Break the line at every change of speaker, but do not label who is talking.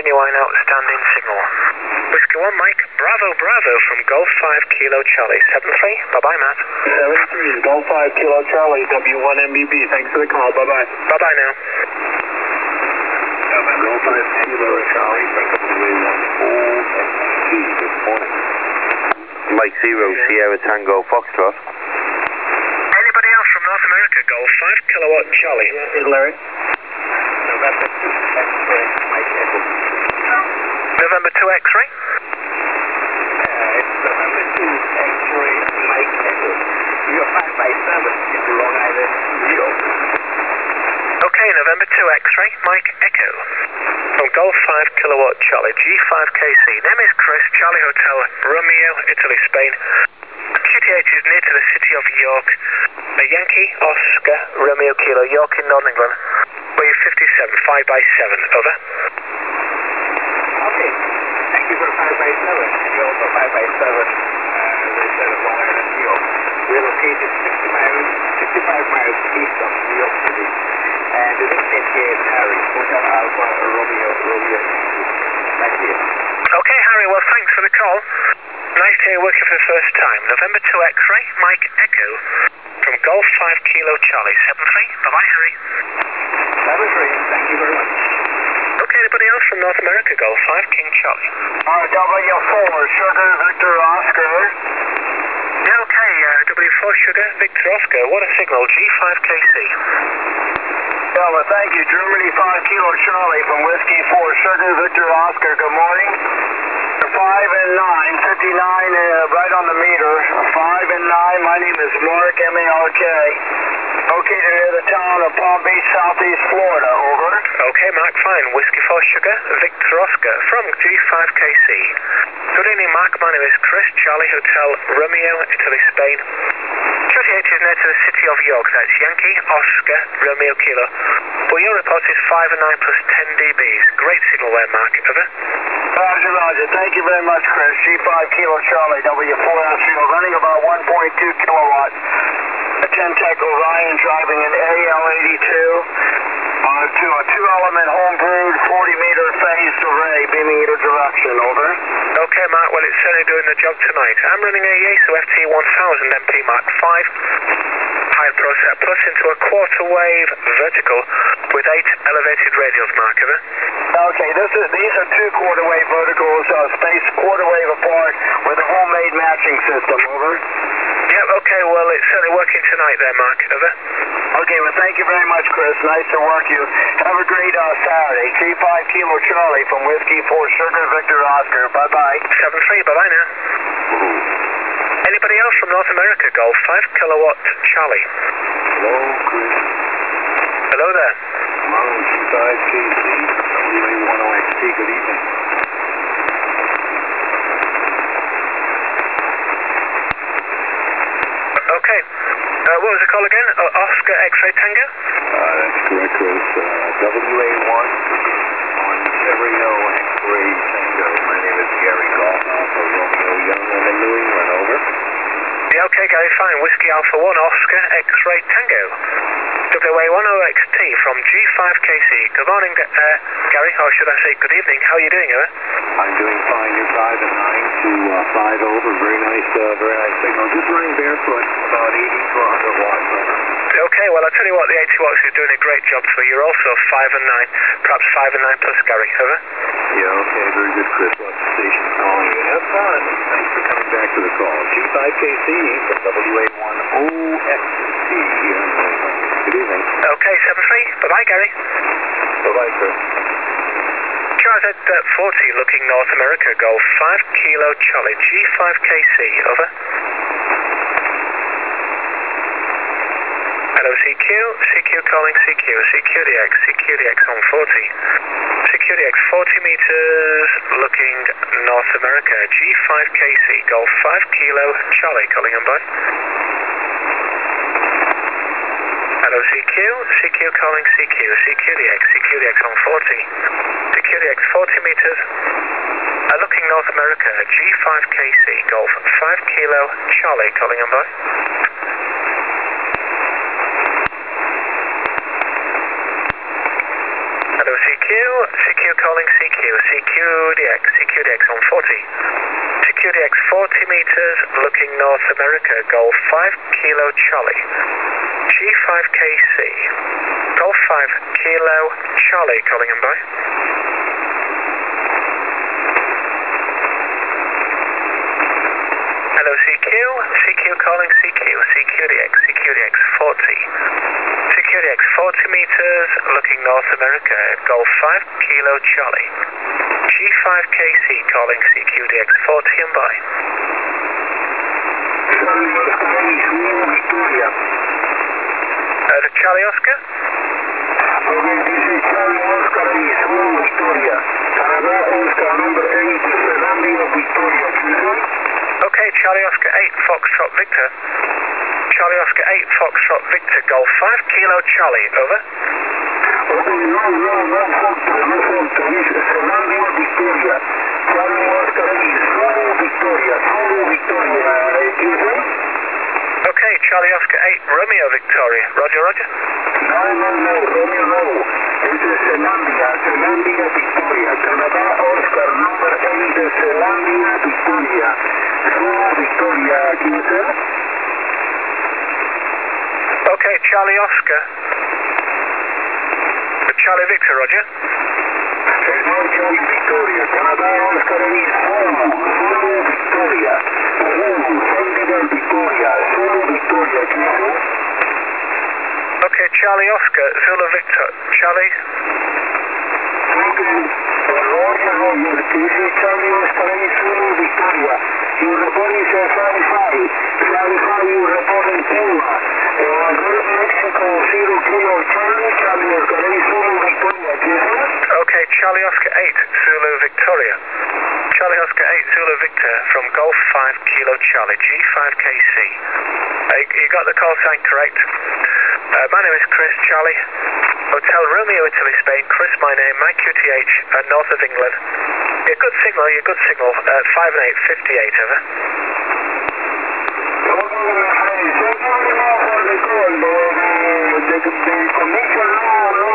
genuine outstanding signal. Whiskey 1 Mike, Bravo Bravo from Golf 5 Kilo Charlie, 7-3, bye-bye Matt.
7-3, Golf 5 Kilo Charlie, W1 MBB, thanks for the call, bye-bye.
Bye-bye now.
Golf 5 Kilo Charlie, W1 OXT, good morning.
Mike 0, Sierra Tango Foxtrot.
Anybody else from North America, Golf 5 Kilowatt Charlie?
This is Larry. November 2 X-ray, Mike Echo.
November 2 X-ray?
It's November 2 X-ray, Mike Echo. You're 5 by 7 into Long Island, New York.
Okay, November 2 X-ray, Mike Echo. From Golf 5 Kilowatt Charlie, G5KC. Name is Chris, Charlie Hotel, Romeo, Italy, Spain. QTH is near to the city of York. A Yankee, Oscar, Romeo Kilo, York in Northern England. Where you 57, 5 by 7, over.
Okay, thank you for 5 by 7. And you also 5 by 7, as I said, of Long Island, New York. We're located 65 miles east of New York City. And the nickname here is Harry, Hotel Alpha, Romeo. Back here.
Okay, Harry, well, thanks for the call. Nice to hear you working for the first time. November 2 X-ray, Mike Echo. From Golf 5 Kilo Charlie, 7-3. Bye-bye, Harry.
7-3, thank you very much.
Okay, anybody else from North America, Golf 5 King Charlie?
W4, Sugar, Victor, Oscar.
Yeah, okay, W4 Sugar, Victor Oscar. What a signal, G5KC.
Yeah, well, thank you. Germany 5 Kilo Charlie from Whiskey 4, Sugar, Victor, Oscar. Good morning. 5 and 9, 59 right on the meter. 5 and 9, my name is Mark, M-A-R-K. Located near the town of Palm Beach, Southeast Florida, over.
Okay, Mark, fine. Whiskey 4 Sugar, Victor Oscar from G5KC. Good evening, Mark. My name is Chris, Charlie Hotel, Romeo, Italy, Spain. QTH is near to the city of York. That's Yankee, Oscar, Romeo Kilo. Well, your report is 5 and 9 plus 10 dBs. Great signal there, Mark. Over.
Roger, Roger. Thank you very much, Chris. G5 Kilo Charlie, W4 Ashfield, running about 1.2 kilowatts. A 10-tech Orion driving an AL82 to a 2-element home-brewed 40-meter phased array beaming either direction, over.
Okay, Mark, well, it's certainly doing the job tonight. I'm running a Yaesu FT1000 MP Mark 5. High processor plus into a quarter wave vertical with 8 elevated radials, Mark, over.
Okay, these are 2 quarter wave verticals, spaced quarter wave apart with a homemade matching system, over.
Yep, okay, well, it's certainly working tonight there, Mark, over.
Okay, well, thank you very much, Chris. Nice to work you. Have a great Saturday. G5 Kilo Charlie from Whiskey 4 Sugar, Victor Oscar. Bye-bye.
7-3, bye-bye now. Anybody else from North America, Golf 5 Kilowatt Charlie?
Hello, Chris.
Hello there.
Hello, G5KC, WA10XT. Good evening.
Okay. What was the call again? Oscar X-Ray Tango?
That's correct, Chris. WA1 on Stereo X-Ray Tango. My name is Gary Golf Alpha Romeo Young. I'm in New England, over.
Yeah, okay, Gary, fine. Whiskey Alpha 1 Oscar X-Ray Tango. WA10XT from G5KC. Good morning, Gary, or should I say good evening. How are you doing, Evan?
I'm doing fine. You're 5 and 9 to 5 over. Very nice signal. Just running barefoot, about 80 to 100 watts, over.
Okay, well, I'll tell you what, the 80 watts is doing a great job for you. You're also 5 and 9, perhaps 5 and 9 plus, Gary, over.
Yeah, okay, very good, Chris. Well, the station's calling you. Have fun. Thanks for coming back to the call. G5KC from WA1OXT here in New England. Good evening.
Okay, 7-3. Bye-bye, Gary.
Bye-bye, Chris.
Charles at 40, looking North America, Golf 5 Kilo Charlie, G5KC, over. Hello, CQ. CQ calling CQ. CQDX. CQDX on 40. CQDX 40 meters, looking North America, G5KC, Golf 5 Kilo Charlie, calling on by. Hello, CQ. CQ calling CQ. CQDX. CQDX on 40. CQDX 40 meters, looking North America, G5KC, Golf 5 Kilo Charlie, calling on by. Hello, CQ. CQ calling CQ. CQDX. CQDX on 40. CQDX 40 meters looking North America. Golf 5 Kilo Charlie. G5KC. Golf 5 Kilo Charlie calling him by. Hello CQ. CQ calling CQ. CQDX. CQDX 40. CQDX 40 meters looking North America. Golf 5 Kilo Charlie. G5KC calling CQDX 40 and by. The Charlie Oscar?
Okay, this is Charlie Oscar East, Victoria. Canada Oscar number 8, Columbia, Victoria.
Okay, Charlie Oscar 8, Foxtrot Victor. Charlie Oscar 8, Foxtrot Victor, Golf 5 Kilo Charlie, over.
Okay, no, Foxtrot, this is Columbia, Victoria. Charlie Oscar East, Victoria,
Okay, Charlie Oscar 8, Romeo Victoria. Roger, roger.
No, Romeo, no. This is Columbia, Victoria. Canada Oscar number 8, Columbia, Victoria. Victoria,
Okay, Charlie Oscar. Charlie Victor, roger.
Charlie Victoria, Canada Oscar East, Victoria. Victoria,
Okay, Charlie Oscar, Zulu Victor. Charlie?
This is Charlie Oscar East, Victoria. You reporting 55. 55, you reporting Cuba. Mexico 0 Kilo Charlie, Charlie Oscar East, Victoria.
Okay, Charlie Oscar 8, Zulu Victoria. Charlie Oscar 8, Zulu Victor from Golf 5 Kilo Charlie, G5KC. You got the call sign correct. My name is Chris, Charlie. Hotel Romeo, Italy, Spain. Chris, my name, my QTH, north of England. Good signal, 5 and 8, 58, over.